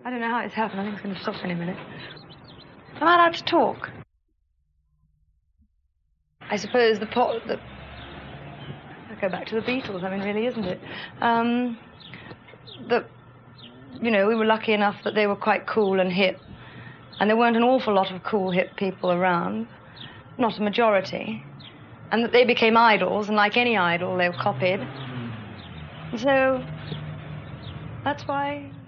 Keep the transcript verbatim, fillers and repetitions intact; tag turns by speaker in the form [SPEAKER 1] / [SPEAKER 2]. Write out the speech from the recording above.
[SPEAKER 1] I don't know how it's happened. I think it's going to stop any minute. Am I allowed to talk? I suppose the pot... The... I go back to the Beatles. I mean, really, isn't it? Um, the... You know, we were lucky enough that they were quite cool and hip. And there weren't an awful lot of cool, hip people around. Not a majority. And that they became idols, and like any idol, they were copied. And so... That's why...